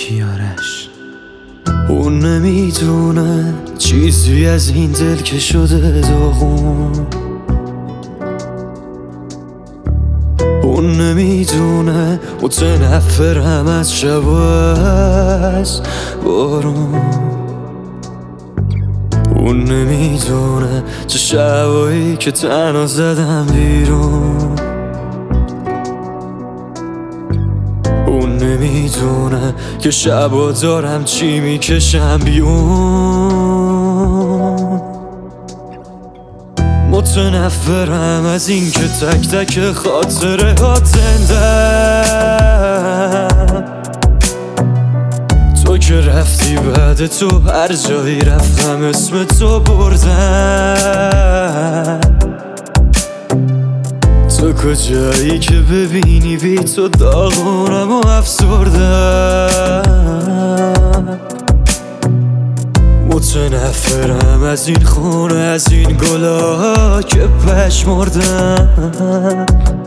کیارش. اون نمیدونه چیزی از این دل که شده داغون. اون نمیدونه متنفرم از شب و از بارون. اون نمیدونه چه شبایی که تنها زدم بیرون. اون نمیدونه که شبا دارم چی میکشم بیون. متنفرم از این که تک تک خاطره ها زندم. تو که رفتی بعد تو هر جایی رفتم اسم تو بردم. تو کجایی که ببینی بی تو داغونم و افسردم. متنفرم از این خونه از این گلا که پشمردم.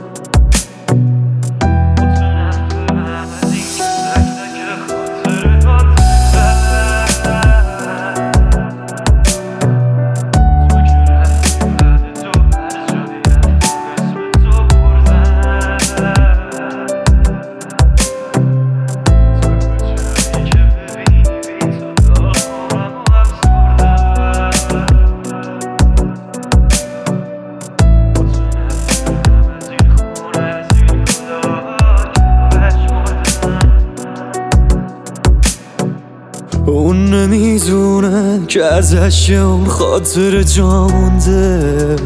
اون نمیدونه که ازش اون خاطر جا مونده.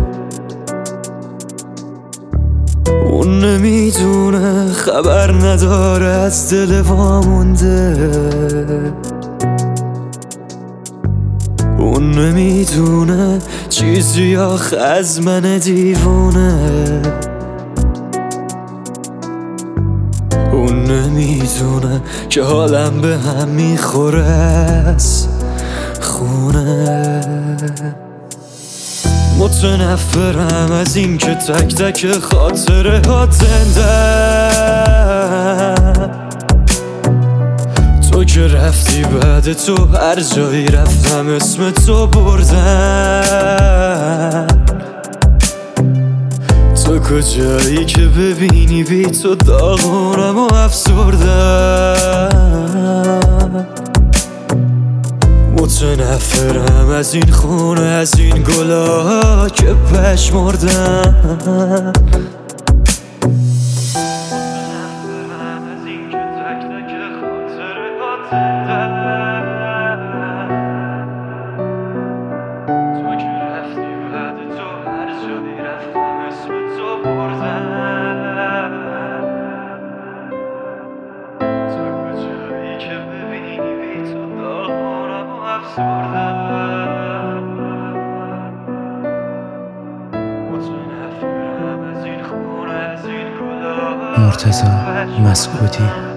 اون نمیدونه خبر نداره از دل وامونده. اون نمیدونه چیزی آخه از من دیوونه. اون نمیدونه که حالم به هم میخوره از خونه. متنفرم از این که تک تک خاطره ها زندم. تو که رفتی بعد تو هر جایی رفتم اسم تو بردم. تو کجایی که ببینی بی تو داغونم و افسردم. متنفرم از این خونه از این گلا که پشمردم. مرتضی مسکوتی.